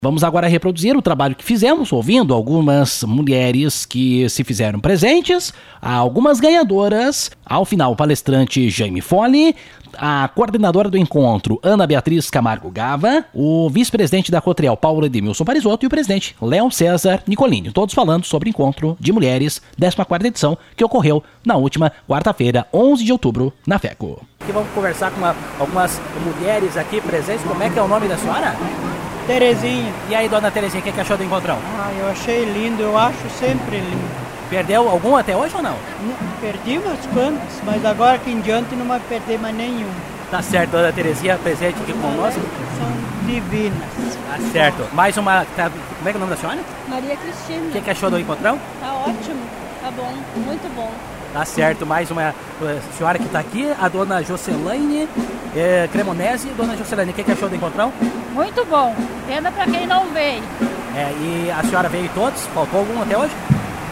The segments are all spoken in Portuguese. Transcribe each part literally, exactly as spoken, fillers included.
Vamos agora reproduzir o trabalho que fizemos, ouvindo algumas mulheres que se fizeram presentes, algumas ganhadoras, ao final o palestrante Jaime Fole, a coordenadora do encontro Ana Beatriz Camargo Gava, o vice-presidente da Cotriel Paulo Edmilson Parisotto e o presidente Léo César Nicolini, todos falando sobre o encontro de mulheres, décima quarta edição, que ocorreu na última quarta-feira, onze de outubro, na FECO. Aqui vamos conversar com uma, algumas mulheres aqui presentes. Como é que é o nome da senhora? Terezinha. E aí, dona Terezinha, o que, que achou do encontrão? Ah, eu achei lindo, eu acho sempre lindo. Perdeu algum até hoje ou não? não perdi umas quantas, mas agora que em diante não vai perder mais nenhum. Tá certo, dona Terezinha, presente aqui conosco. São divinas. Tá certo. Mais uma, tá, como é que é o nome da senhora? Maria Cristina. O que, que achou do encontrão? Tá ótimo, tá bom, muito bom. Tá certo, mais uma senhora que está aqui, a dona Jocelaine é, Cremonese. Dona Jocelaine, o que, que achou do encontrão? Muito bom, pena para quem não veio. É, e a senhora veio todos? Faltou algum até hoje?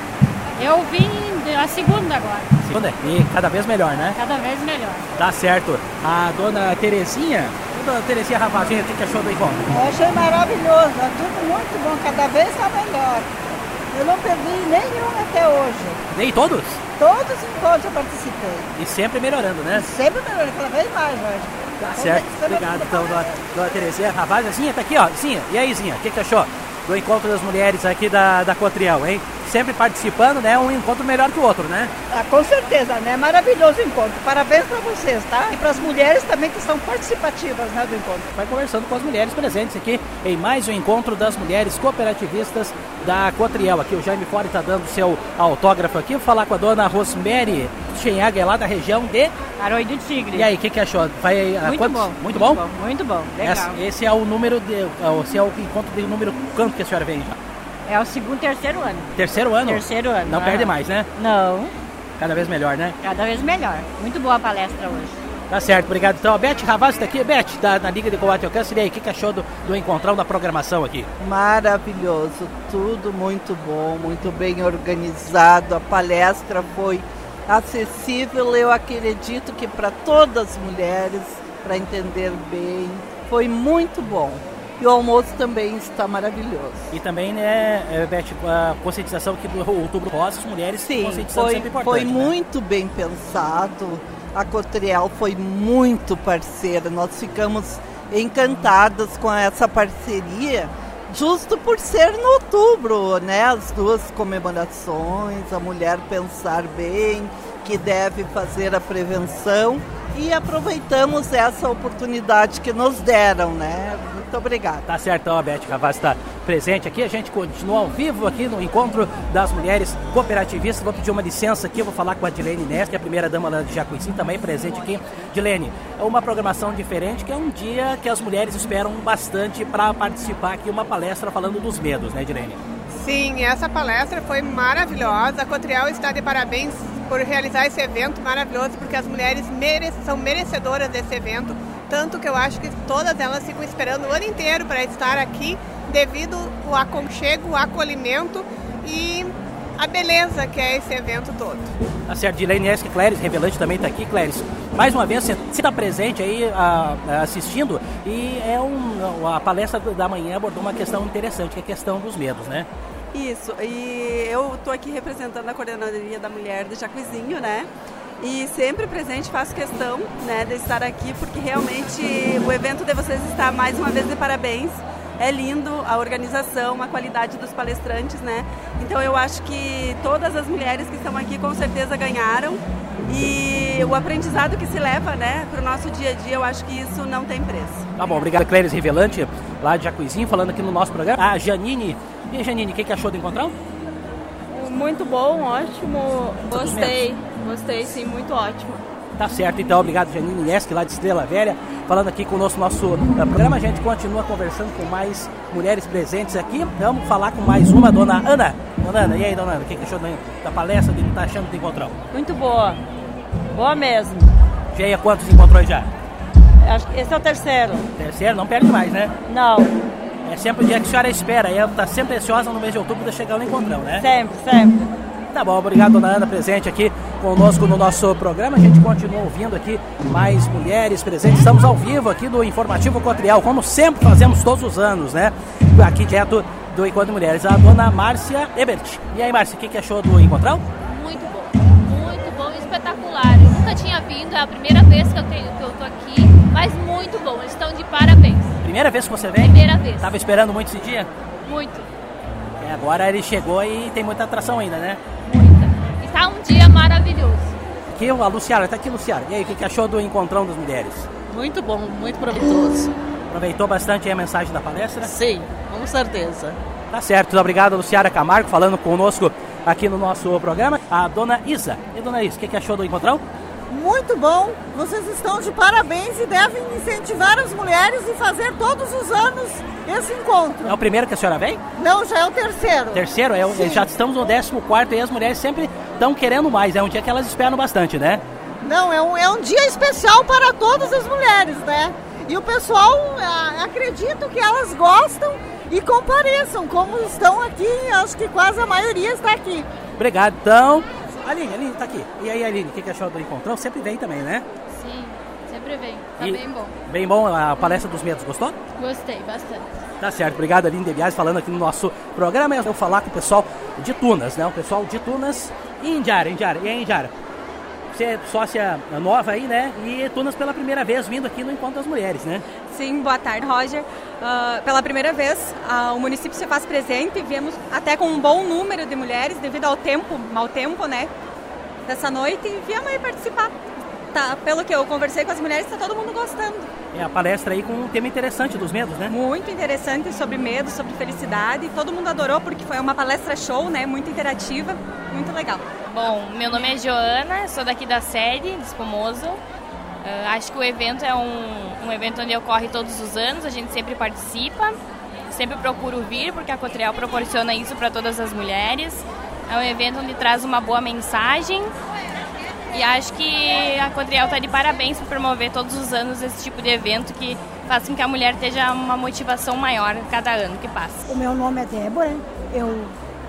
Eu vim a segunda agora. Segunda? E cada vez melhor, né? Cada vez melhor. Tá certo. A dona Terezinha, a dona Terezinha Ravazinha, o que, que achou do encontro? Eu achei maravilhoso, é tudo muito bom, cada vez está melhor. Eu não perdi nenhum até hoje. Nem todos? Todos os encontros eu participei. E sempre melhorando, né? Sempre melhorando, cada vez mais, hoje. Tá certo, obrigado então, dona, dona Terezinha Ravaz. Zinha, tá aqui, ó. Zinha, e aí, Zinha, o que, que achou do encontro das mulheres aqui da, da Cotriel, hein? Sempre participando, né? Um encontro melhor que o outro, né? Ah, com certeza, né? Maravilhoso o encontro. Parabéns para vocês, tá? E para as mulheres também que são participativas, né, do encontro. Vai conversando com as mulheres presentes aqui em mais um encontro das mulheres cooperativistas da Cotriel. Aqui o Jaime Fole está dando seu autógrafo aqui. Vou falar com a dona Rosemary Schenhager, lá da região de Arroio do Tigre. E aí, o que, que achou? Vai, muito, quantos? bom, muito bom. Muito bom, muito bom, legal. Esse, esse é o número, de, esse é o encontro de número quanto que a senhora vem já? É o segundo, terceiro ano. Terceiro ano? Terceiro ano. Não ah. perde mais, né? Não. Cada vez melhor, né? Cada vez melhor. Muito boa a palestra hoje. Tá certo, obrigado. Então, a Beth Ravaz está aqui. Beth, da, da Liga de Combate ao Câncer. E aí, o que, que achou do, do encontrão, da programação aqui? Maravilhoso, tudo muito bom, muito bem organizado. A palestra foi acessível, eu acredito que para todas as mulheres, para entender bem. Foi muito bom. E o almoço também está maravilhoso. E também, né, Beth, a conscientização aqui do Outubro Rosa, as mulheres, sim, conscientização foi, sempre importante. Foi né? muito bem pensado. A Cotriel foi muito parceira. Nós ficamos encantadas com essa parceria, justo por ser no outubro, né? As duas comemorações, a mulher pensar bem, que deve fazer a prevenção. E aproveitamos essa oportunidade que nos deram, né? Muito obrigada. Tá certo, então a Beth Ravaz está presente aqui. A gente continua ao vivo aqui no encontro das mulheres cooperativistas. Vou pedir uma licença aqui, eu vou falar com a Dilene Neste, a primeira dama lá de Jacuici, também presente aqui. Dilene, é uma programação diferente, que é um dia que as mulheres esperam bastante para participar aqui, uma palestra falando dos medos, né, Dilene? Sim, essa palestra foi maravilhosa. A Cotriel está de parabéns por realizar esse evento maravilhoso, porque as mulheres mere- são merecedoras desse evento, tanto que eu acho que todas elas ficam esperando o ano inteiro para estar aqui, devido ao aconchego, o acolhimento e a beleza que é esse evento todo. Tá certo, Dilene Esque, Cléris Revelante também está aqui. Cléris, mais uma vez você está presente aí a, a, assistindo, e é um, a palestra da manhã abordou uma questão interessante, que é a questão dos medos, né? Isso, e eu estou aqui representando a Coordenadoria da Mulher do Jacuizinho, né? E sempre presente, faço questão, né, de estar aqui, porque realmente o evento de vocês está mais uma vez de parabéns. É lindo a organização, a qualidade dos palestrantes, né? Então eu acho que todas as mulheres que estão aqui com certeza ganharam. E o aprendizado que se leva, né, para o nosso dia a dia, eu acho que isso não tem preço. Tá bom, obrigado, Cléris Revelante, lá de Jacuizinho, falando aqui no nosso programa. A Janine. E a Janine, o que, que achou do encontrão? Muito bom, ótimo. Gostei, gostei sim, muito ótimo. Tá certo, então, obrigado, Janine Nesque, lá de Estrela Velha, falando aqui conosco no nosso uh, programa. A gente continua conversando com mais mulheres presentes aqui. Vamos falar com mais uma, dona Ana. Dona Ana, e aí, dona Ana, o que, que achou da, da palestra, do que tá achando do encontrão? Muito boa, boa mesmo. Já ia quantos encontrões já? Acho que esse é o terceiro. Terceiro? Não perde mais, né? Não. É sempre o dia que a senhora espera, e ela está sempre ansiosa no mês de outubro de chegar no encontrão, né? Sempre, sempre. Tá bom, obrigado, dona Ana, presente aqui conosco no nosso programa. A gente continua ouvindo aqui mais mulheres presentes. Estamos ao vivo aqui do Informativo Cotriel, como sempre fazemos todos os anos, né? Aqui direto do Encontro de Mulheres, a dona Márcia Ebert. E aí, Márcia, o que, que achou do encontrão? Muito bom, muito bom, espetacular. Eu nunca tinha vindo, é a primeira vez que eu, tenho, que eu tô aqui, mas muito bom, eles estão de parabéns. Primeira vez que você vem? Primeira vez. Tava esperando muito esse dia? Muito. É, agora ele chegou e tem muita atração ainda, né? Muita. E tá um dia maravilhoso. Aqui a Luciara, tá aqui, Luciara. E aí, o que, que achou do Encontrão das Mulheres? Muito bom, muito proveitoso. Aproveitou bastante a mensagem da palestra? Sim, com certeza. Tá certo, obrigado, Luciara Camargo, falando conosco aqui no nosso programa. A dona Isa. E dona Isa, o que, que achou do encontrão? Muito bom, vocês estão de parabéns e devem incentivar as mulheres e fazer todos os anos esse encontro. É o primeiro que a senhora vem? Não, já é o terceiro. Terceiro? É, o, já estamos no décimo quarto e as mulheres sempre estão querendo mais, é um dia que elas esperam bastante, né? Não, é um, é um dia especial para todas as mulheres, né? E o pessoal, a, acredito que elas gostam e compareçam, como estão aqui, acho que quase a maioria está aqui. Obrigado, então. Aline, Aline, tá aqui. E aí, Aline, o que, que achou do encontrão? Sempre vem também, né? Sim, sempre vem. Tá e bem bom. Bem bom a palestra dos medos, gostou? Gostei bastante. Tá certo, obrigado, Aline De Bias, falando aqui no nosso programa. Eu vou falar com o pessoal de Tunas, né? O pessoal de Tunas e Indiara, Indiara. E aí, Indiara? Você é sócia nova aí, né? E Tunas pela primeira vez vindo aqui no Encontro das Mulheres, né? Sim, boa tarde, Roger. Uh, pela primeira vez, uh, o município se faz presente e viemos até com um bom número de mulheres devido ao tempo, mau tempo, né? Dessa noite e viemos aí participar. Tá, pelo que eu conversei com as mulheres, está todo mundo gostando. É a palestra aí com um tema interessante dos medos, né? Muito interessante, sobre medo, sobre felicidade. Todo mundo adorou porque foi uma palestra show, né? Muito interativa, muito legal. Bom, meu nome é Joana, sou daqui da sede de Espumoso. Uh, acho que o evento é um, um evento onde ocorre todos os anos, a gente sempre participa, sempre procuro vir porque a Cotriel proporciona isso para todas as mulheres. É um evento onde traz uma boa mensagem e acho que a Cotriel está de parabéns por promover todos os anos esse tipo de evento que faz com que a mulher tenha uma motivação maior cada ano que passa. O meu nome é Débora, eu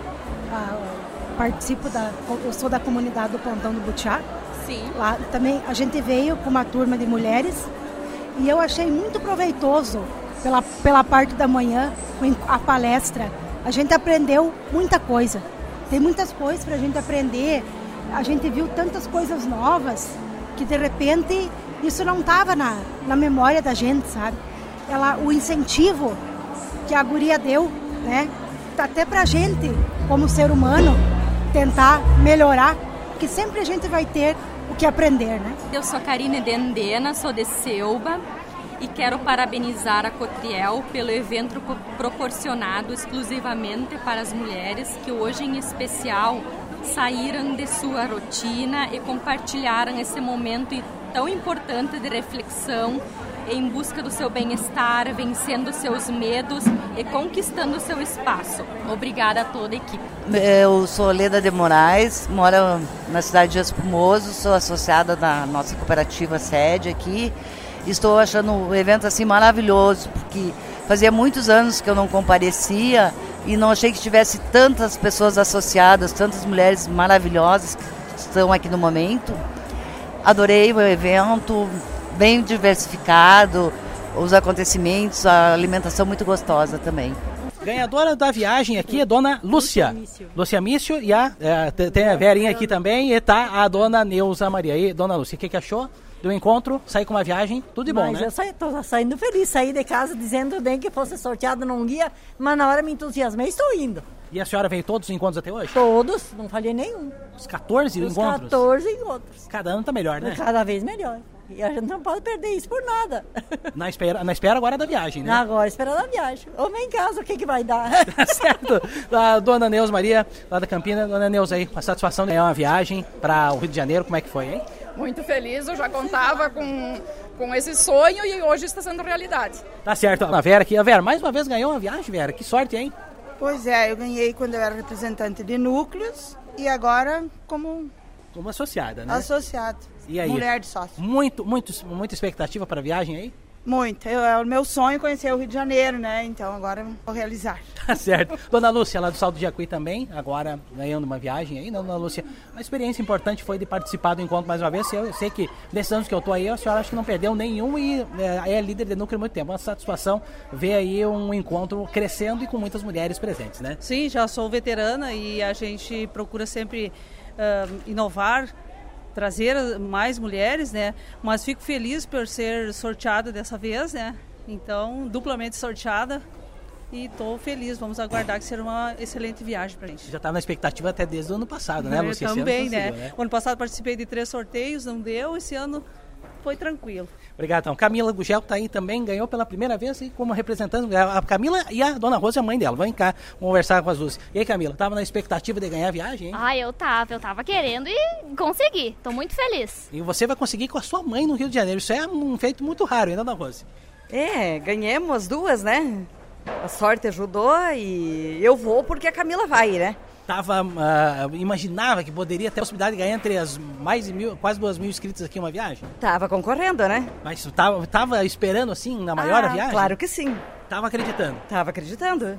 ah, participo da, eu sou da comunidade do Pontão do Butiá. Sim. Lá também a gente veio com uma turma de mulheres e eu achei muito proveitoso pela, pela parte da manhã a palestra. A gente aprendeu muita coisa. Tem muitas coisas para a gente aprender. A gente viu tantas coisas novas que de repente isso não estava na, na memória da gente, sabe? Ela, o incentivo que a guria deu, né? Até para a gente, como ser humano, tentar melhorar, porque sempre a gente vai ter o que aprender, né? Eu sou Karine Dendena, sou de Selba e quero parabenizar a Cotriel pelo evento proporcionado exclusivamente para as mulheres que hoje em especial saíram de sua rotina e compartilharam esse momento tão importante de reflexão em busca do seu bem-estar, vencendo seus medos e conquistando seu espaço. Obrigada a toda a equipe. Eu sou Leda de Moraes, moro na cidade de Espumoso, sou associada da nossa cooperativa sede aqui. Estou achando o evento assim maravilhoso, porque fazia muitos anos que eu não comparecia e não achei que tivesse tantas pessoas associadas, tantas mulheres maravilhosas que estão aqui no momento. Adorei o evento, bem diversificado, os acontecimentos, a alimentação muito gostosa também. Ganhadora da viagem aqui é Dona Lúcia. Lúcia Mício e a, é, tem a Verinha aqui também e tá a Dona Neuza Maria. E Dona Lúcia, o que, que achou do encontro? Sair com uma viagem, tudo de bom, mas né? Eu saí, tô saindo feliz, saí de casa dizendo bem que fosse sorteado num guia, mas na hora me entusiasmei e estou indo. E a senhora veio todos os encontros até hoje? Todos, não falhei nenhum. Os catorze Os encontros? catorze encontros. Cada ano tá melhor, né? Cada vez melhor. E a gente não pode perder isso por nada. Na espera, na espera agora da viagem, né? Agora esperando a viagem. Ou vem em casa, o que que vai dar? Tá certo. A Dona Neuza Maria, lá da Campina. Dona Neuza aí, a satisfação de ganhar uma viagem para o Rio de Janeiro, como é que foi, hein? Muito feliz, eu já contava com, com esse sonho e hoje está sendo realidade. Tá certo. A Vera aqui. A Vera, mais uma vez ganhou uma viagem, Vera. Que sorte, hein? Pois é, eu ganhei quando eu era representante de núcleos e agora como... Como associada, né? Associado. E aí? Mulher de sócio. Muito, muito, muita expectativa para a viagem aí? Muito. Eu, é o meu sonho conhecer o Rio de Janeiro, né? Então agora eu vou realizar. Tá certo. Dona Lúcia, lá do Salto de Jacuí também, agora ganhando uma viagem aí, né, Dona Lúcia? Uma experiência importante foi de participar do encontro mais uma vez. Eu, eu sei que nesses anos que eu tô aí, a senhora acho que não perdeu nenhum e é, é líder de núcleo há muito tempo. Uma satisfação ver aí um encontro crescendo e com muitas mulheres presentes, né? Sim, já sou veterana e a gente procura sempre uh, inovar, trazer mais mulheres, né? Mas fico feliz por ser sorteada dessa vez, né? Então, duplamente sorteada e estou feliz. Vamos aguardar que será uma excelente viagem para a gente. Já estava na expectativa até desde o ano passado, né, Lúcia? Eu também, ano né? né? O ano passado participei de três sorteios, não deu. Esse ano foi tranquilo. Obrigado, então. Camila Gugel está aí também, ganhou pela primeira vez e como representante, a Camila e a Dona Rosa, a mãe dela. Vem cá conversar com as duas. E aí, Camila, estava na expectativa de ganhar a viagem, hein? Ah, eu tava, eu tava querendo e consegui. Tô muito feliz. E você vai conseguir com a sua mãe no Rio de Janeiro. Isso é um feito muito raro, hein, Dona Rosa? É, ganhamos as duas, né? A sorte ajudou e eu vou porque a Camila vai, né? Tava, uh, imaginava que poderia ter a possibilidade de ganhar entre as mais de mil, quase duas mil inscritos aqui uma viagem? Tava concorrendo, né? Mas tava, tava esperando assim, na maior ah, viagem? Claro que sim. Tava acreditando? Tava acreditando.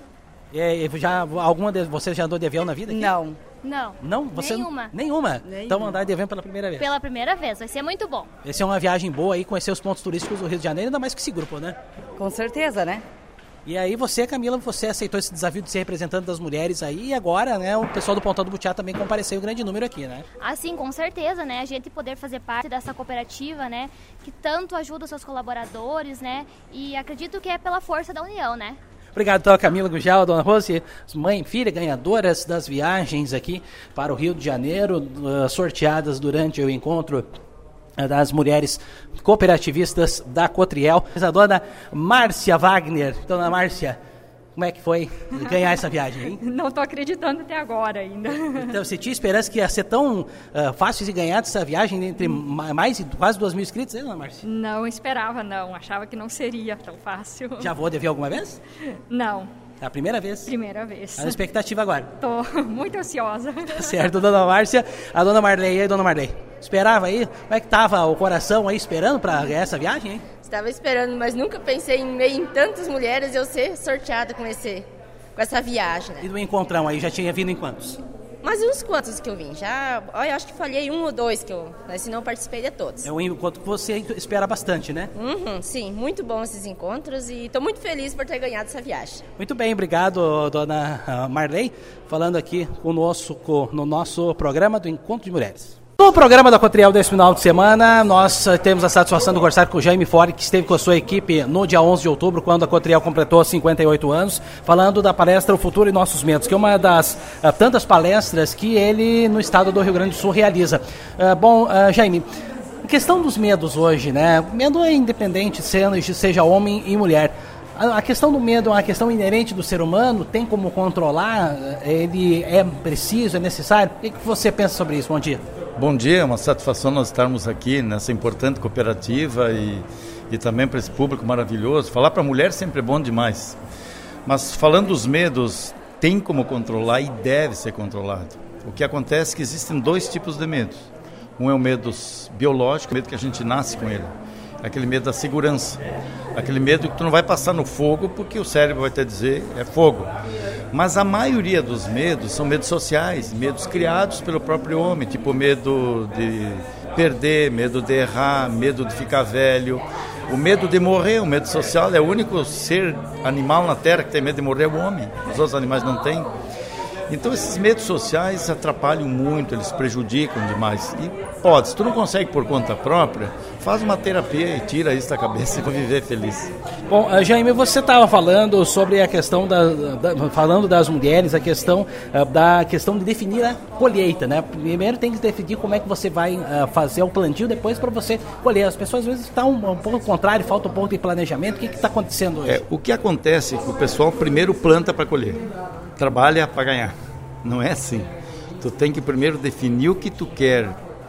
E, já, alguma de vocês já andou de avião na vida aqui? Não. Não. Não? Você Nenhuma. Nenhuma? Nenhuma. Então andar de avião pela primeira vez? Pela primeira vez, vai ser muito bom. Essa é uma viagem boa aí, conhecer os pontos turísticos do Rio de Janeiro, ainda mais que esse grupo, né? Com certeza, né? E aí você, Camila, você aceitou esse desafio de ser representante das mulheres aí e agora, né, o pessoal do Pontão do Butiá também compareceu em grande número aqui, né? Ah, sim, com certeza, né? A gente poder fazer parte dessa cooperativa, né, que tanto ajuda os seus colaboradores, né? E acredito que é pela força da união, né? Obrigado, então, a Camila Gugel, a Dona Rose, mãe e filha ganhadoras das viagens aqui para o Rio de Janeiro, uh, sorteadas durante o encontro das mulheres cooperativistas da Cotriel. A dona Márcia Wagner. Dona Márcia, como é que foi ganhar essa viagem, hein? Não estou acreditando até agora ainda. Então, você tinha esperança que ia ser tão uh, fácil de ganhar essa viagem entre mais de quase duas mil inscritos, hein, dona Márcia? Não esperava, não. Achava que não seria tão fácil. Já vou dever alguma vez? Não. É a primeira vez? Primeira vez. Está na expectativa agora? Tô muito ansiosa. Tá certo, dona Márcia. A dona Marley, e aí, dona Marley? Esperava aí? Como é que tava o coração aí esperando para ganhar essa viagem, hein? Estava esperando, mas nunca pensei em meio em tantas mulheres eu ser sorteada com, esse, com essa viagem, né? E do encontrão aí, já tinha vindo em quantos? Mas uns quantos que eu vim? Já, olha, acho que falhei um ou dois que eu, né, se não participei de todos. É um encontro que você espera bastante, né? Uhum, sim, muito bom esses encontros e estou muito feliz por ter ganhado essa viagem. Muito bem, obrigado, dona Marley, falando aqui conosco no nosso programa do Encontro de Mulheres. No programa da Cotriel desse final de semana, nós temos a satisfação de conversar com o Jaime Fole, que esteve com a sua equipe no dia onze de outubro, quando a Cotriel completou cinquenta e oito anos, falando da palestra O Futuro e Nossos Medos, que é uma das uh, tantas palestras que ele, no estado do Rio Grande do Sul, realiza. Uh, bom, uh, Jaime, a questão dos medos hoje, né? Medo é independente, seja homem e mulher. A questão do medo é uma questão inerente do ser humano, tem como controlar, ele é preciso, é necessário? O que você pensa sobre isso? Bom dia. Bom dia, é uma satisfação nós estarmos aqui nessa importante cooperativa e, e também para esse público maravilhoso. Falar para a mulher sempre é bom demais. Mas falando dos medos, tem como controlar e deve ser controlado. O que acontece é que existem dois tipos de medos. Um é o medo biológico, o medo que a gente nasce com ele. Aquele medo da segurança, aquele medo que tu não vai passar no fogo porque o cérebro vai te dizer é fogo. Mas a maioria dos medos são medos sociais, medos criados pelo próprio homem, tipo medo de perder, medo de errar, medo de ficar velho. O medo de morrer, o medo social, é o único ser animal na Terra que tem medo de morrer, é o homem, os outros animais não têm. Então esses medos sociais atrapalham muito, eles prejudicam demais. E pode, se tu não consegue por conta própria, faz uma terapia e tira isso da cabeça e vai viver feliz. Bom, Jaime, você estava falando sobre a questão da, da, falando das mulheres, a questão uh, da questão de definir a colheita, né? Primeiro tem que definir como é que você vai uh, fazer o plantio, depois para você colher. As pessoas às vezes estão um, um pouco ao contrário, falta um pouco de planejamento. O que está acontecendo hoje? É, o que acontece é que o pessoal primeiro planta para colher, trabalha para ganhar. Não é assim. Tu tem que primeiro definir o que tu quer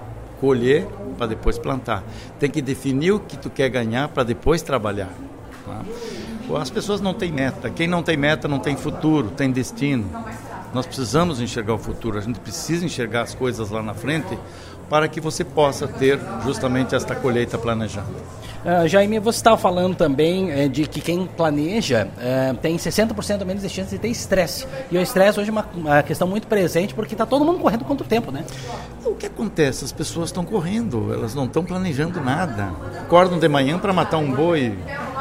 colher para depois plantar. Tem que definir o que tu quer ganhar para depois trabalhar. Tá? As pessoas não têm meta. Quem não tem meta não tem futuro, tem destino. Nós precisamos enxergar o futuro. A gente precisa enxergar as coisas lá na frente, para que você possa ter justamente esta colheita planejada. Uh, Jaime, você estava falando também uh, de que quem planeja uh, tem sessenta por cento menos de chance de ter estresse. E o estresse hoje é uma, uma questão muito presente porque está todo mundo correndo contra o tempo, né? O que acontece? As pessoas estão correndo, elas não estão planejando nada. Acordam de manhã para matar um boi,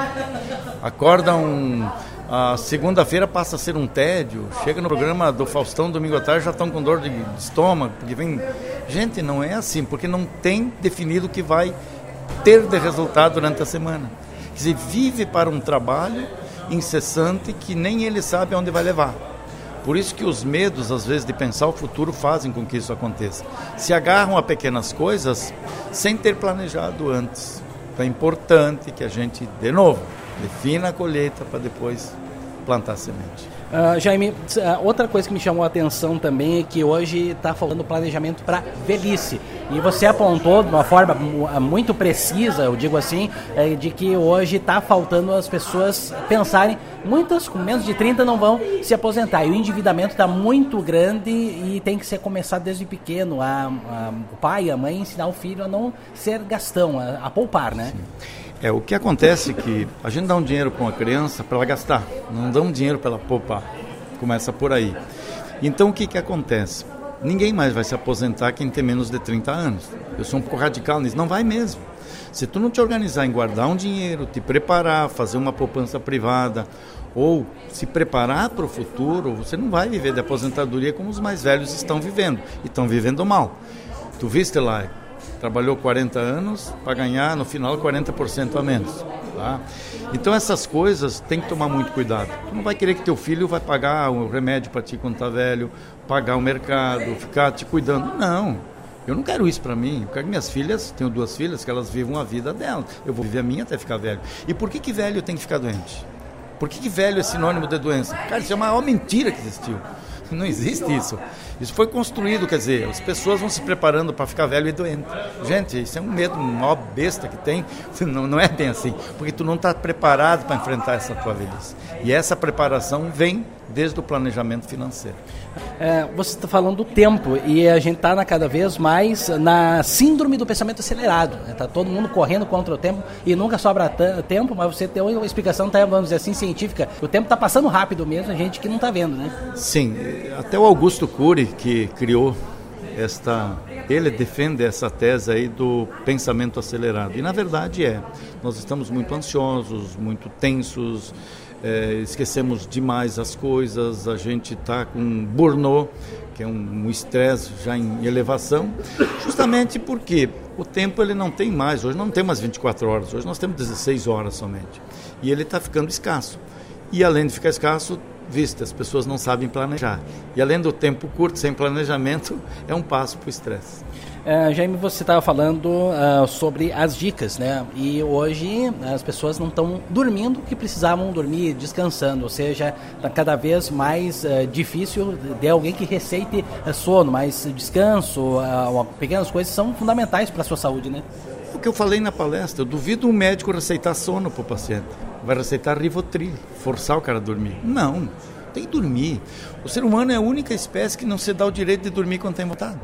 acordam... A segunda-feira passa a ser um tédio. Chega no programa do Faustão domingo à tarde, já estão com dor de estômago, porque vem... Gente, não é assim, porque não tem definido o que vai ter de resultado durante a semana. Quer dizer, vive para um trabalho incessante que nem ele sabe aonde vai levar. Por isso que os medos, às vezes, de pensar o futuro fazem com que isso aconteça. Se agarram a pequenas coisas sem ter planejado antes. Então é importante que a gente, de novo, defina a colheita para depois plantar semente. Uh, Jaime, uh, outra coisa que me chamou a atenção também é que hoje está faltando planejamento para velhice. E você apontou de uma forma muito precisa, eu digo assim, é, de que hoje está faltando as pessoas pensarem, muitas com menos de trinta não vão se aposentar. E o endividamento está muito grande e tem que ser começado desde pequeno. A, a, o pai e a mãe ensinar o filho a não ser gastão, a, a poupar, né? Sim. É, o que acontece é que a gente dá um dinheiro para uma criança para ela gastar, não dá um dinheiro para ela poupar. Começa por aí. Então o que, que acontece? Ninguém mais vai se aposentar quem tem menos de trinta anos. Eu sou um pouco radical nisso. Não vai mesmo. Se tu não te organizar em guardar um dinheiro, te preparar, fazer uma poupança privada ou se preparar para o futuro, você não vai viver de aposentadoria como os mais velhos estão vivendo. E estão vivendo mal. Tu viste lá, trabalhou quarenta anos para ganhar no final quarenta por cento a menos. Tá? Então essas coisas tem que tomar muito cuidado. Tu não vai querer que teu filho vai pagar o remédio para ti quando tá velho, pagar o mercado, ficar te cuidando. Não, eu não quero isso para mim. Eu quero que minhas filhas, tenho duas filhas, que elas vivam a vida delas. Eu vou viver a minha até ficar velho. E por que que velho tem que ficar doente? Por que que velho é sinônimo de doença? Cara, isso é a maior mentira que existiu. Não existe isso. Isso foi construído, quer dizer, as pessoas vão se preparando para ficar velho e doente. Gente, isso é um medo, uma maior besta que tem. Não, não é bem assim, porque tu não está preparado para enfrentar essa tua velhice. E essa preparação vem desde o planejamento financeiro. É, você está falando do tempo e a gente está cada vez mais na síndrome do pensamento acelerado. Está todo mundo correndo contra o tempo e nunca sobra t- tempo, mas você tem uma explicação, tá, vamos dizer assim, científica. O tempo está passando rápido mesmo, a gente que não está vendo, né? Sim, até o Augusto Cury, que criou esta... Ele defende essa tese aí do pensamento acelerado. E na verdade é. Nós estamos muito ansiosos, muito tensos, é, esquecemos demais as coisas, a gente está com burnout, que é um estresse um já em elevação, justamente porque o tempo ele não tem mais, hoje não tem mais vinte e quatro horas, hoje nós temos dezesseis horas somente. E ele está ficando escasso. E além de ficar escasso, vista, as pessoas não sabem planejar. E além do tempo curto, sem planejamento, é um passo para o estresse. Uh, Jaime, você estava falando uh, sobre as dicas, né? E hoje as pessoas não estão dormindo o que precisavam dormir, descansando. Ou seja, está cada vez mais uh, difícil de alguém que receite uh, sono, mas descanso, uh, pequenas coisas são fundamentais para a sua saúde, né? O que eu falei na palestra, eu duvido um médico receitar sono para o paciente. Vai receitar Rivotril, forçar o cara a dormir. Não, tem que dormir. O ser humano é a única espécie que não se dá o direito de dormir quando tem vontade.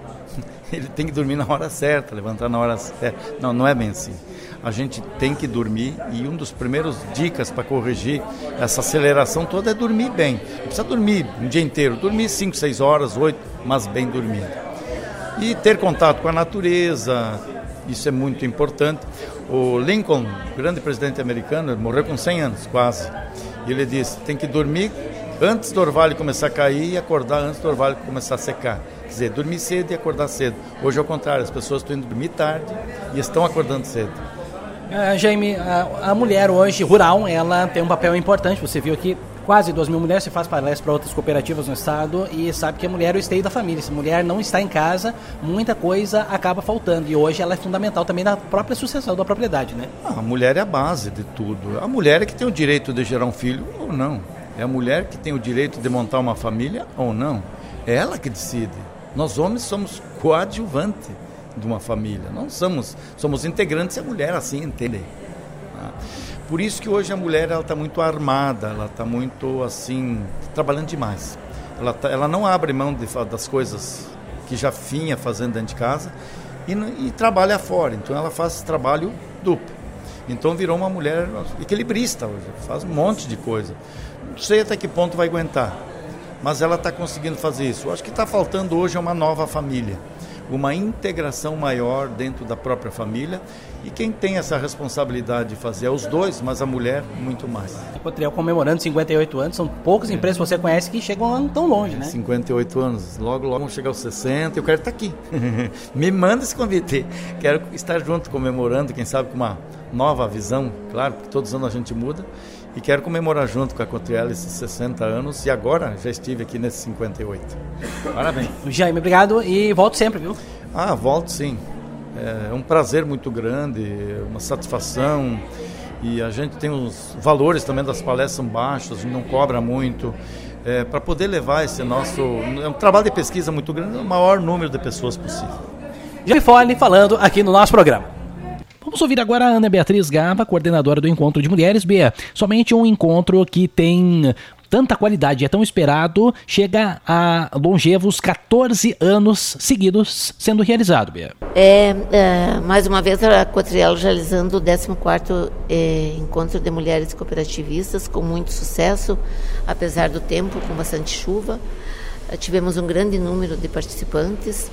Ele tem que dormir na hora certa, levantar na hora certa. Não, não é bem assim. A gente tem que dormir e um dos primeiros dicas para corrigir essa aceleração toda é dormir bem. Não precisa dormir um dia inteiro, dormir cinco, seis horas, oito, mas bem dormido. E ter contato com a natureza, isso é muito importante. O Lincoln, grande presidente americano, ele morreu com cem anos, quase. E ele disse, tem que dormir antes do orvalho começar a cair e acordar antes do orvalho começar a secar. Quer dizer, dormir cedo e acordar cedo. Hoje é o contrário, as pessoas estão indo dormir tarde e estão acordando cedo. Uh, Jaime, a, a mulher hoje rural, ela tem um papel importante. Você viu aqui quase duas mil mulheres, você faz palestras para outras cooperativas no estado e sabe que a mulher é o esteio da família. Se a mulher não está em casa, muita coisa acaba faltando. E hoje ela é fundamental também na própria sucessão da propriedade, né? Ah, a mulher é a base de tudo. A mulher é que tem o direito de gerar um filho ou não. É a mulher que tem o direito de montar uma família ou não. É ela que decide. Nós homens somos coadjuvantes de uma família. Não somos, somos integrantes e a mulher assim entende. Por isso que hoje a mulher ela está muito armada, ela está muito assim, trabalhando demais. Ela, tá, ela não abre mão de, das coisas que já vinha fazendo dentro de casa, e, e trabalha fora. Então ela faz trabalho duplo. Então virou uma mulher equilibrista hoje, faz um monte de coisa. Não sei até que ponto vai aguentar, mas ela está conseguindo fazer isso. Eu acho que está faltando hoje uma nova família, uma integração maior dentro da própria família, e quem tem essa responsabilidade de fazer é os dois, mas a mulher muito mais. A Cotriel comemorando cinquenta e oito anos, são poucas empresas que você conhece que chegam tão longe, né? cinquenta e oito anos, logo logo vamos chegar aos sessenta, eu quero estar aqui. Me manda esse convite, quero estar junto comemorando, quem sabe com uma nova visão, claro, porque todos os anos a gente muda, e quero comemorar junto com a Cotriel esses sessenta anos, e agora já estive aqui nesses cinquenta e oito. Parabéns. Jaime, obrigado e volto sempre, viu? Ah, volto sim. É um prazer muito grande, uma satisfação, e a gente tem os valores também das palestras são baixos, a gente não cobra muito, é, para poder levar esse nosso... É um trabalho de pesquisa muito grande, o maior número de pessoas possível. Jaime Fole falando aqui no nosso programa. Vamos ouvir agora a Ana Beatriz Gava, coordenadora do Encontro de Mulheres. Bia, somente um encontro que tem tanta qualidade, é tão esperado, chega a longevos catorze anos seguidos sendo realizado, Bia. É, é, mais uma vez a Cotriel realizando o décimo quarto é, Encontro de Mulheres Cooperativistas, com muito sucesso, apesar do tempo, com bastante chuva. Tivemos um grande número de participantes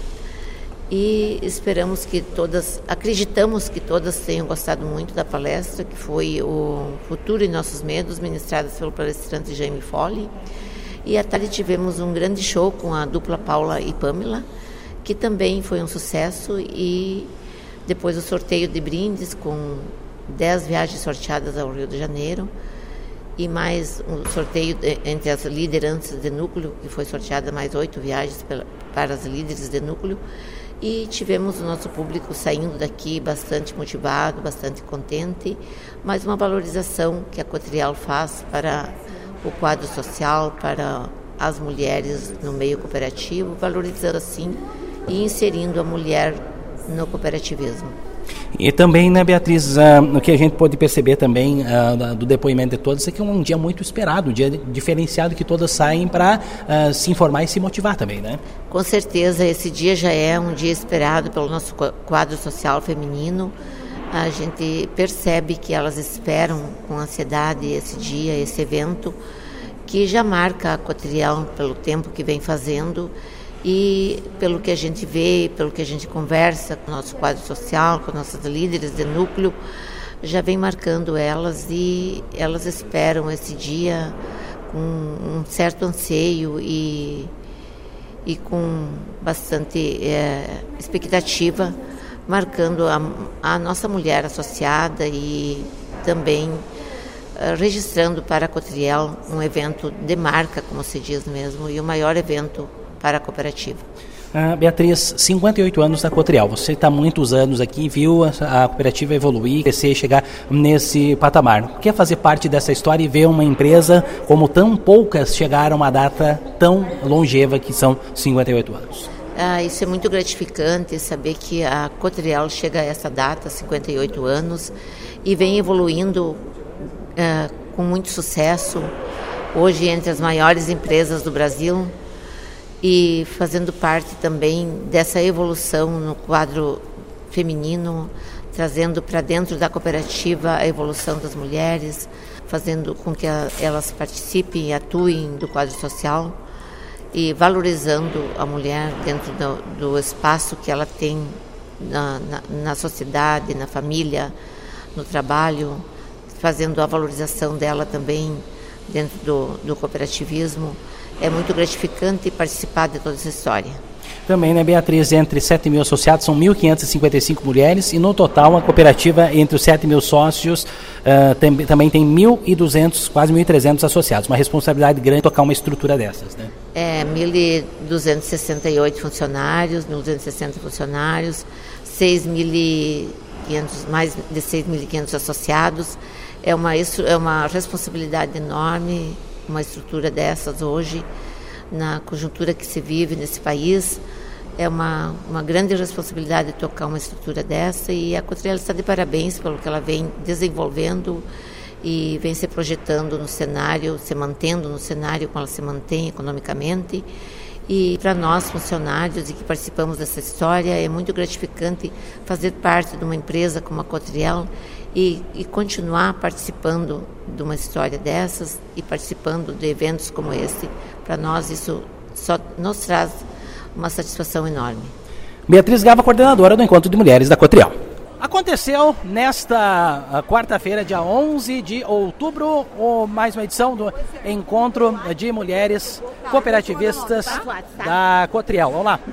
e esperamos que todas, acreditamos que todas tenham gostado muito da palestra, que foi o Futuro e Nossos Medos, ministrada pelo palestrante Jaime Fole. E à tarde tivemos um grande show com a dupla Paula e Pamela, que também foi um sucesso, e depois o sorteio de brindes com dez viagens sorteadas ao Rio de Janeiro, e mais um sorteio de, entre as lideranças de núcleo, que foi sorteada mais oito viagens pela, para as líderes de núcleo. E tivemos o nosso público saindo daqui bastante motivado, bastante contente, mas uma valorização que a Cotriel faz para o quadro social, para as mulheres no meio cooperativo, valorizando assim e inserindo a mulher no cooperativismo. E também, né, Beatriz, uh, o que a gente pode perceber também uh, do depoimento de todas é que é um dia muito esperado, um dia diferenciado, que todas saem para uh, se informar e se motivar também, né? Com certeza, esse dia já é um dia esperado pelo nosso quadro social feminino. A gente percebe que elas esperam com ansiedade esse dia, esse evento, que já marca a Cotriel pelo tempo que vem fazendo. E pelo que a gente vê, pelo que a gente conversa com o nosso quadro social, com nossas líderes de núcleo, já vem marcando elas, e elas esperam esse dia com um certo anseio e, e com bastante é, expectativa, marcando a, a nossa mulher associada e também uh, registrando para a Cotriel um evento de marca, como se diz mesmo, e o maior evento para a cooperativa. Ah, Beatriz, cinquenta e oito anos da Cotriel, você está há muitos anos aqui, viu a, a cooperativa evoluir, crescer, chegar nesse patamar. Quer fazer parte dessa história e ver uma empresa como tão poucas chegaram a uma data tão longeva que são cinquenta e oito anos? Ah, isso é muito gratificante, saber que a Cotriel chega a essa data, cinquenta e oito anos, e vem evoluindo ah, com muito sucesso, hoje entre as maiores empresas do Brasil, e fazendo parte também dessa evolução no quadro feminino, trazendo para dentro da cooperativa a evolução das mulheres, fazendo com que a, elas participem e atuem do quadro social e valorizando a mulher dentro do, do espaço que ela tem na, na, na sociedade, na família, no trabalho, fazendo a valorização dela também dentro do, do cooperativismo. É muito gratificante participar de toda essa história. Também, né, Beatriz, entre sete mil associados são mil quinhentas e cinquenta e cinco mulheres, e no total a cooperativa entre os sete mil sócios uh, tem, também tem mil e duzentos, quase mil e trezentos associados. Uma responsabilidade grande tocar uma estrutura dessas, né? É, mil duzentos e sessenta e oito funcionários, mil duzentos e sessenta funcionários, seis mil e quinhentos, mais de seis mil e quinhentos associados. É uma, é uma responsabilidade enorme, uma estrutura dessas hoje, na conjuntura que se vive nesse país. É uma, uma grande responsabilidade tocar uma estrutura dessa, e a Cotriel está de parabéns pelo que ela vem desenvolvendo e vem se projetando no cenário, se mantendo no cenário como ela se mantém economicamente, E para nós, funcionários e que participamos dessa história, é muito gratificante fazer parte de uma empresa como a Cotriel e, e continuar participando de uma história dessas e participando de eventos como esse. Para nós, isso só nos traz uma satisfação enorme. Beatriz Gava, coordenadora do Encontro de Mulheres da Cotriel. Aconteceu nesta quarta-feira, dia onze de outubro, ou mais uma edição do Encontro de Mulheres Cooperativistas da Cotriel. Vamos lá,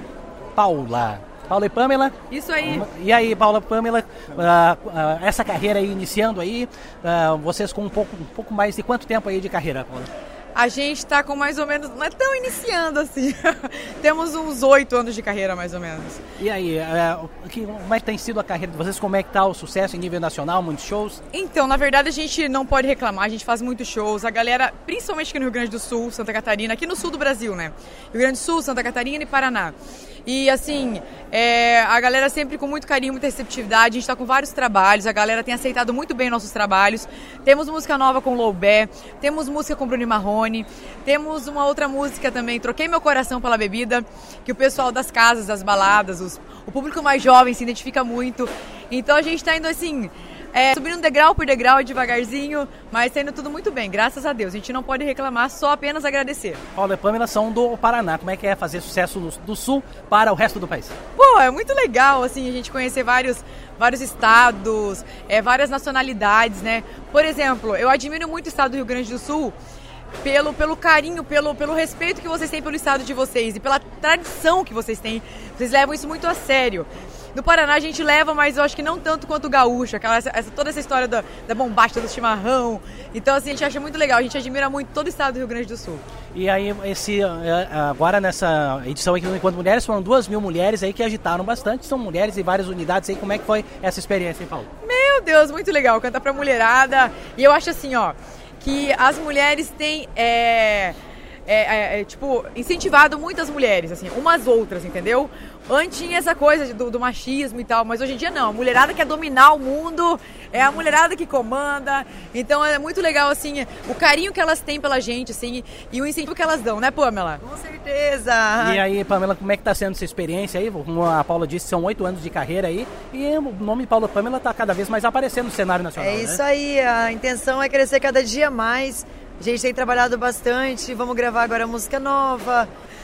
Paula. Paula e Pamela. Isso aí. E aí, Paula e Pamela, uh, uh, essa carreira aí iniciando aí, uh, vocês com um pouco, um pouco mais de quanto tempo aí de carreira, Paula? A gente está com mais ou menos, não é tão iniciando assim, temos uns oito anos de carreira mais ou menos. E aí, é, que, como é que tem sido a carreira de vocês? Como é que está o sucesso em nível nacional, muitos shows? Então, na verdade a gente não pode reclamar, a gente faz muitos shows, a galera, principalmente aqui no Rio Grande do Sul, Santa Catarina, aqui no sul do Brasil, né? Rio Grande do Sul, Santa Catarina e Paraná. E assim, é, a galera sempre com muito carinho, muita receptividade, a gente está com vários trabalhos, a galera tem aceitado muito bem nossos trabalhos. Temos música nova com Loubé, temos música com Bruno Marrone, temos uma outra música também, Troquei Meu Coração Pela Bebida, que o pessoal das casas, das baladas, os, o público mais jovem se identifica muito. Então a gente está indo assim, é, subindo degrau por degrau, devagarzinho, mas está indo tudo muito bem, graças a Deus. A gente não pode reclamar, só apenas agradecer. Paula e Pamela são do Paraná, como é que é fazer sucesso do, do Sul para o resto do país? Pô, é muito legal, assim, a gente conhecer vários, vários estados, é, várias nacionalidades, né? Por exemplo, eu admiro muito o estado do Rio Grande do Sul, Pelo, pelo carinho, pelo, pelo respeito que vocês têm pelo estado de vocês e pela tradição que vocês têm. Vocês levam isso muito a sério. No Paraná a gente leva, mas eu acho que não tanto quanto o gaúcho, aquela, essa, essa, toda essa história da, da bombástica, do chimarrão. Então assim, a gente acha muito legal, a gente admira muito todo o estado do Rio Grande do Sul. E aí, esse, agora nessa edição aqui do Encontro Mulheres, foram duas mil mulheres aí que agitaram bastante, são mulheres em várias unidades aí. Como é que foi essa experiência, hein, Paulo? Meu Deus, muito legal, cantar pra mulherada. E eu acho assim, ó, que as mulheres têm, é, é, é, tipo, incentivado muitas mulheres, assim, umas outras, entendeu? Antes tinha essa coisa do, do machismo e tal, mas hoje em dia não, a mulherada quer dominar o mundo, é a mulherada que comanda, então é muito legal, assim, o carinho que elas têm pela gente, assim, e o incentivo que elas dão, né, Pamela? Com certeza! E aí, Pamela, como é que tá sendo essa experiência aí? Como a Paula disse, são oito anos de carreira aí, e o nome Paula Pamela tá cada vez mais aparecendo no cenário nacional, É isso, né? aí, a intenção é crescer cada dia mais, a gente tem trabalhado bastante, vamos gravar agora música nova,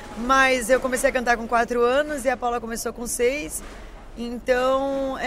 mas eu comecei a cantar com quatro anos e a Paula começou com seis, então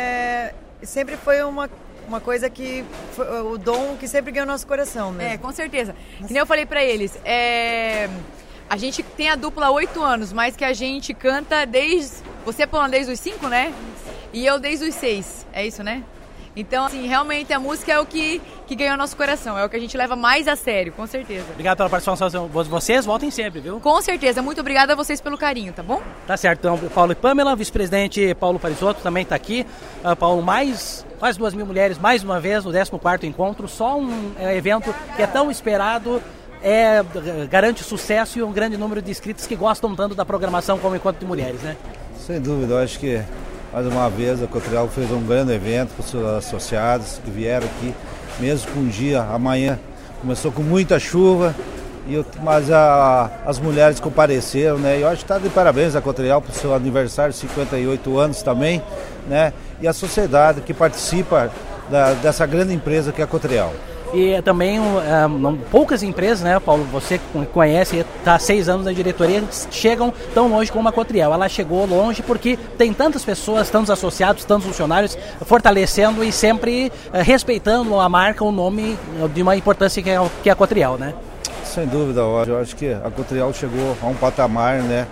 é, sempre foi uma, uma coisa que, foi, o dom que sempre ganhou nosso coração mesmo. É, com certeza. Que nem eu falei pra eles, é, a gente tem a dupla há oito anos, mas que a gente canta desde, você Paula desde os cinco, né? E eu desde os seis, é isso, né? Então, assim, realmente a música é o que, que ganhou nosso coração, é o que a gente leva mais a sério, com certeza. Obrigado pela participação, vocês voltem sempre, viu? Com certeza, muito obrigada a vocês pelo carinho, tá bom? Tá certo, então, Paulo e Pamela, vice-presidente Paulo Parisotto também tá aqui. Uh, Paulo, mais quase duas mil mulheres, mais uma vez, no décimo quarto encontro, só um é, evento que é tão esperado, é, garante sucesso e um grande número de inscritos que gostam tanto da programação como Encontro de Mulheres, né? Sem dúvida, eu acho que mais uma vez a Cotriel fez um grande evento com seus associados que vieram aqui, mesmo com um dia, amanhã começou com muita chuva, e eu, mas a, as mulheres compareceram, né? E eu acho que está de parabéns a Cotriel por seu aniversário, cinquenta e oito anos também, né? E a sociedade que participa da, dessa grande empresa que é a Cotriel. E também um, poucas empresas, né, Paulo, você conhece, está há seis anos na diretoria, chegam tão longe como a Cotriel. Ela chegou longe porque tem tantas pessoas, tantos associados, tantos funcionários, fortalecendo e sempre uh, respeitando a marca, o nome de uma importância que é, que é a Cotriel, né? Sem dúvida, eu acho que a Cotriel chegou a um patamar, né,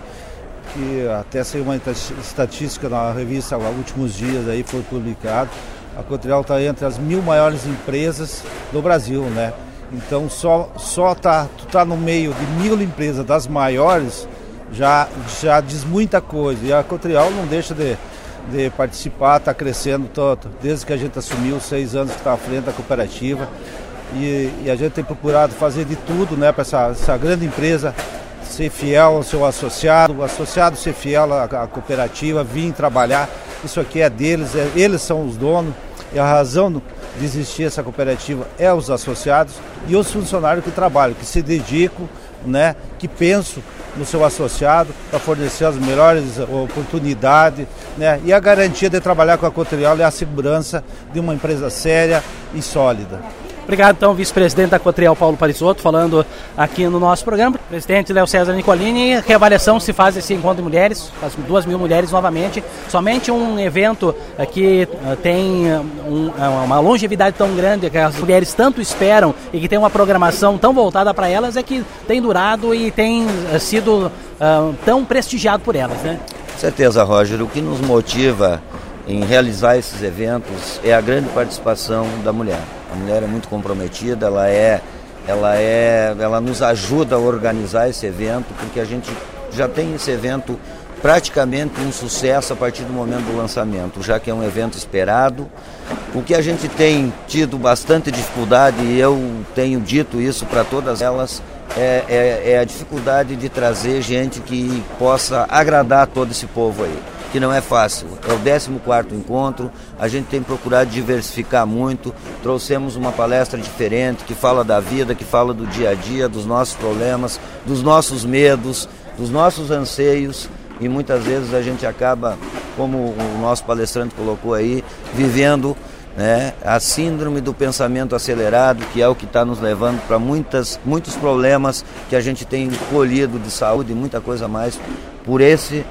que até saiu uma estatística na revista há últimos dias, aí foi publicado. A Cotriel está entre as mil maiores empresas do Brasil, né? Então só, só tá, tu tá no meio de mil empresas das maiores, já, já diz muita coisa. E a Cotriel não deixa de, de participar, está crescendo todo, desde que a gente assumiu, seis anos que está à frente da cooperativa. E, e a gente tem procurado fazer de tudo, né, para essa, essa grande empresa ser fiel ao seu associado, o associado ser fiel à, à cooperativa, vir trabalhar. Isso aqui é deles, é, eles são os donos, e a razão de existir essa cooperativa é os associados e os funcionários que trabalham, que se dedicam, né, que pensam no seu associado para fornecer as melhores oportunidades, né? E a garantia de trabalhar com a Cotriel é a segurança de uma empresa séria e sólida. Obrigado, então, vice-presidente da Cotriel, Paulo Parisotto, falando aqui no nosso programa. Presidente Léo César Nicolini, que avaliação se faz esse encontro de mulheres, as duas mil mulheres novamente, somente um evento que tem um, uma longevidade tão grande, que as mulheres tanto esperam e que tem uma programação tão voltada para elas, é que tem durado e tem sido uh, tão prestigiado por elas, né? Com certeza, Roger, o que nos motiva em realizar esses eventos é a grande participação da mulher. A mulher é muito comprometida, ela é, ela é, ela nos ajuda a organizar esse evento, porque a gente já tem esse evento praticamente um sucesso a partir do momento do lançamento, já que é um evento esperado. O que a gente tem tido bastante dificuldade, e eu tenho dito isso para todas elas, é, é, é a dificuldade de trazer gente que possa agradar todo esse povo aí, que não é fácil. É o décimo quarto encontro, a gente tem procurado diversificar muito, trouxemos uma palestra diferente, que fala da vida, que fala do dia a dia, dos nossos problemas, dos nossos medos, dos nossos anseios, e muitas vezes a gente acaba, como o nosso palestrante colocou aí, vivendo, né, a síndrome do pensamento acelerado, que é o que está nos levando para muitas, muitos problemas que a gente tem colhido de saúde e muita coisa mais por esse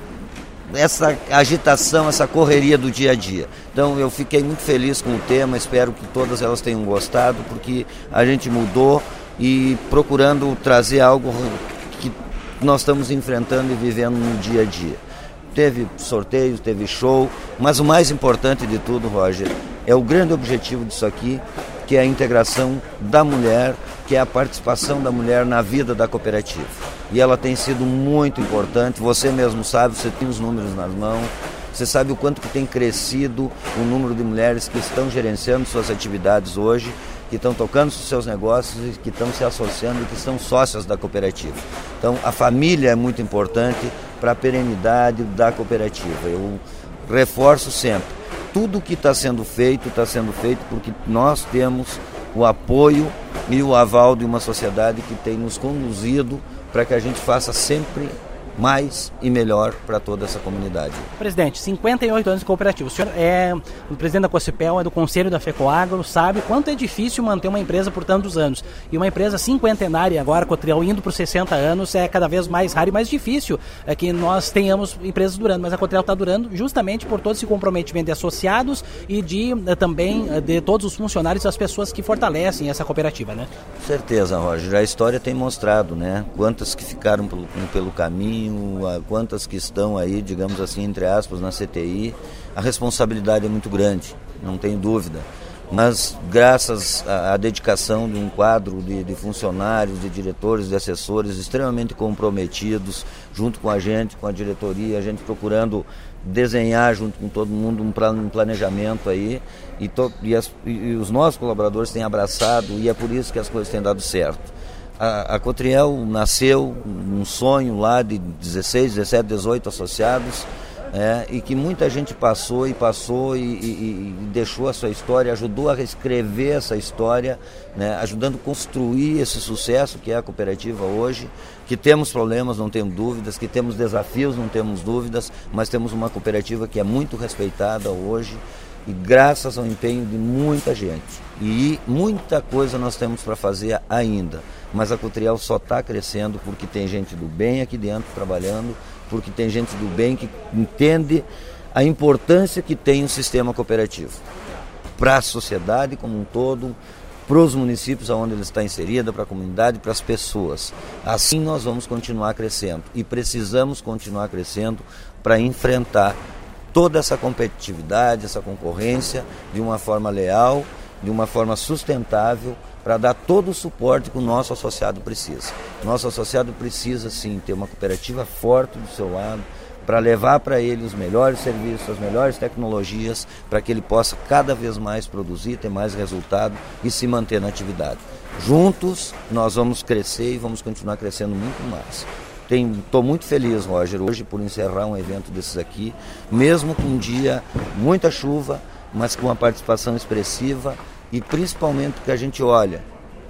essa agitação, essa correria do dia a dia. Então eu fiquei muito feliz com o tema, espero que todas elas tenham gostado, porque a gente mudou e procurando trazer algo que nós estamos enfrentando e vivendo no dia a dia. Teve sorteios, teve show, mas o mais importante de tudo, Roger, é o grande objetivo disso aqui, que é a integração da mulher, que é a participação da mulher na vida da cooperativa. E ela tem sido muito importante, você mesmo sabe, você tem os números nas mãos, você sabe o quanto que tem crescido o número de mulheres que estão gerenciando suas atividades hoje, que estão tocando os seus negócios e que estão se associando e que são sócias da cooperativa. Então a família é muito importante para a perenidade da cooperativa. Eu reforço sempre, tudo que está sendo feito, está sendo feito porque nós temos o apoio e o aval de uma sociedade que tem nos conduzido para que a gente faça sempre mais e melhor para toda essa comunidade. Presidente, cinquenta e oito anos de cooperativa. O senhor é o presidente da Cocipel, é do Conselho da FECOAGRO, sabe quanto é difícil manter uma empresa por tantos anos. E uma empresa cinquentenária agora, Cotriel, indo para os sessenta anos, é cada vez mais raro e mais difícil é que nós tenhamos empresas durando. Mas a Cotriel está durando justamente por todo esse comprometimento de associados e de também de todos os funcionários e as pessoas que fortalecem essa cooperativa, né? Com certeza, Roger. A história tem mostrado, né? Quantas que ficaram pelo, pelo caminho, quantas que estão aí, digamos assim, entre aspas, na C T I. A responsabilidade é muito grande, não tenho dúvida. Mas graças à, à dedicação de um quadro de, de funcionários, de diretores, de assessores extremamente comprometidos, junto com a gente, com a diretoria, a gente procurando desenhar junto com todo mundo um, plan, um planejamento aí, e, to, e, as, e os nossos colaboradores têm abraçado, e é por isso que as coisas têm dado certo. A, a Cotriel nasceu um sonho lá de dezesseis, dezessete, dezoito associados, é, e que muita gente passou e passou e, e, e deixou a sua história, ajudou a reescrever essa história, né, ajudando a construir esse sucesso que é a cooperativa hoje, que temos problemas, não temos dúvidas, que temos desafios, não temos dúvidas, mas temos uma cooperativa que é muito respeitada hoje, e graças ao empenho de muita gente. E muita coisa nós temos para fazer ainda, mas a Cotriel só está crescendo porque tem gente do bem aqui dentro trabalhando, porque tem gente do bem que entende a importância que tem o sistema cooperativo para a sociedade como um todo, para os municípios onde ele está inserida, para a comunidade, para as pessoas. Assim nós vamos continuar crescendo e precisamos continuar crescendo para enfrentar toda essa competitividade, essa concorrência de uma forma leal, de uma forma sustentável, para dar todo o suporte que o nosso associado precisa. Nosso associado precisa, sim, ter uma cooperativa forte do seu lado, para levar para ele os melhores serviços, as melhores tecnologias, para que ele possa cada vez mais produzir, ter mais resultado e se manter na atividade. Juntos, nós vamos crescer e vamos continuar crescendo muito mais. Estou muito feliz, Roger, hoje por encerrar um evento desses aqui, mesmo com um dia, muita chuva, mas com uma participação expressiva e principalmente porque a gente olha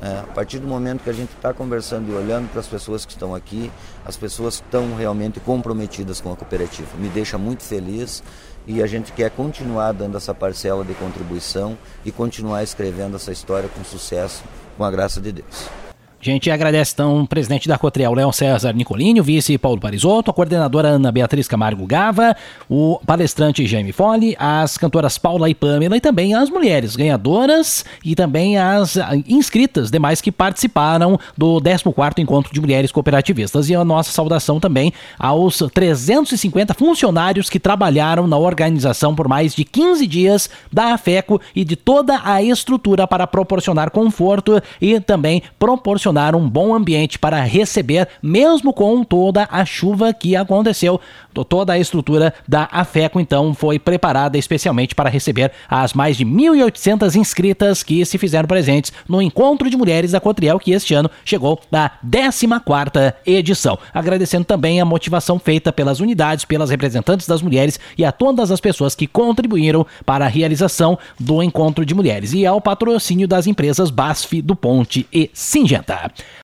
É, a partir do momento que a gente está conversando e olhando para as pessoas que estão aqui, as pessoas estão realmente comprometidas com a cooperativa. Me deixa muito feliz e a gente quer continuar dando essa parcela de contribuição e continuar escrevendo essa história com sucesso, com a graça de Deus. A gente agradece, então, o presidente da Cotriel, Léo César Nicolini, o vice Paulo Parisotto, a coordenadora Ana Beatriz Camargo Gava, o palestrante Jaime Fole, as cantoras Paula e Pamela e também as mulheres ganhadoras e também as inscritas demais que participaram do décimo quarto Encontro de Mulheres Cooperativistas. E a nossa saudação também aos trezentos e cinquenta funcionários que trabalharam na organização por mais de quinze dias da AFECO e de toda a estrutura para proporcionar conforto e também proporcionar um bom ambiente para receber, mesmo com toda a chuva que aconteceu. Toda a estrutura da AFECO, então, foi preparada especialmente para receber as mais de mil e oitocentas inscritas que se fizeram presentes no Encontro de Mulheres da Cotriel, que este ano chegou na décima quarta edição. Agradecendo também a motivação feita pelas unidades, pelas representantes das mulheres e a todas as pessoas que contribuíram para a realização do Encontro de Mulheres e ao patrocínio das empresas B A S F, do Ponte e Singenta.